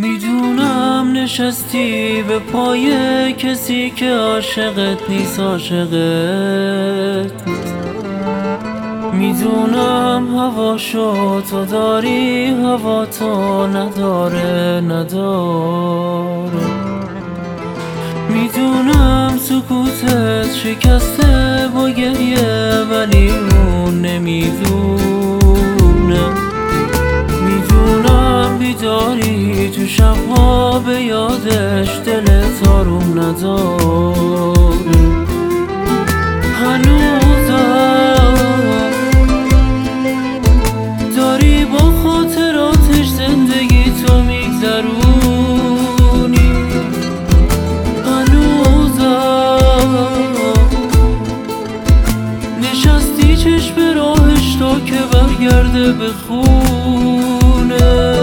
میدونم نشستی به پای کسی که عاشقت نیست، عاشقت نیست. میدونم هواشو تو داری، هوا تو نداره. میدونم سکوتت شکسته با گریه، ولی اون نمیدونه. میدونم بیداری تو شبها به یادش دلت آروم نداره. هنوزم داری با خاطراتش زندگی تو میگذرونی. هنوزم نشستی چشم راهش تا که برگرده به خونه.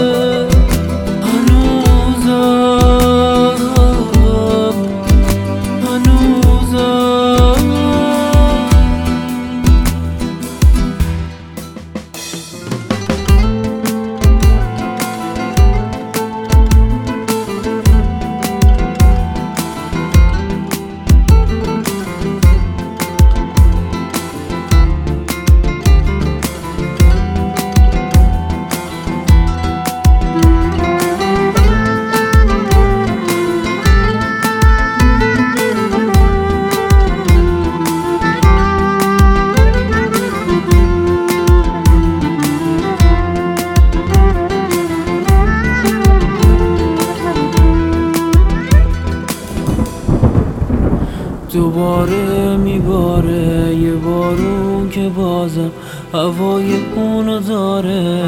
دوباره میباره یه بارون که بازم هوای اونو داره.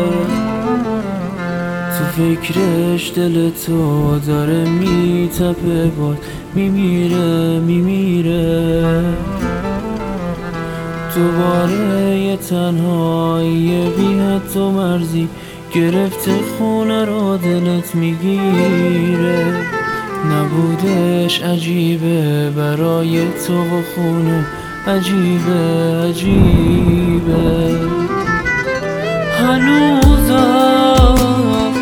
تو فکرش دل تو داره میتپه، باد میمیره. دوباره یه تنهایی بی حد و مرزی گرفته خونه رو دلت میگیره. نبودش عجیبه برای تو و خونه، عجیبه. هنوزم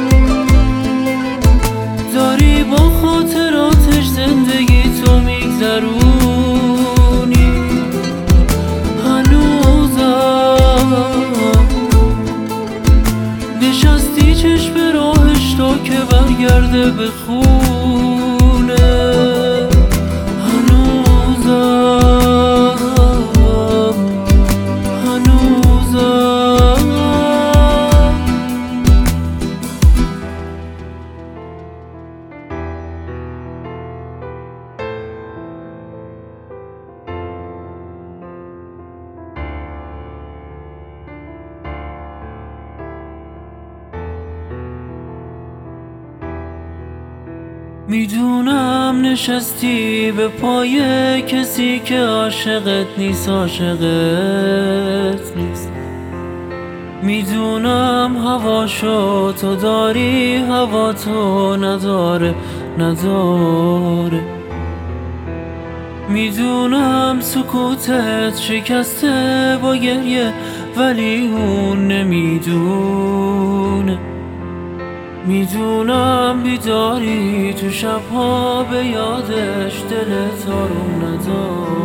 داری با خاطراتش زندگی تو میگذرونی. هنوزم نشستی چشم راهش تا که برگرده به خونه. میدونم نشستی به پای کسی که عاشقت نیست، عاشقت نیست. میدونم هواشو تو داری، هوا تو نداره. میدونم سکوتت شکسته با گریه، ولی اون نمیدونه. میدونم بیداری تو شبها به یادش دلت آروم نداره.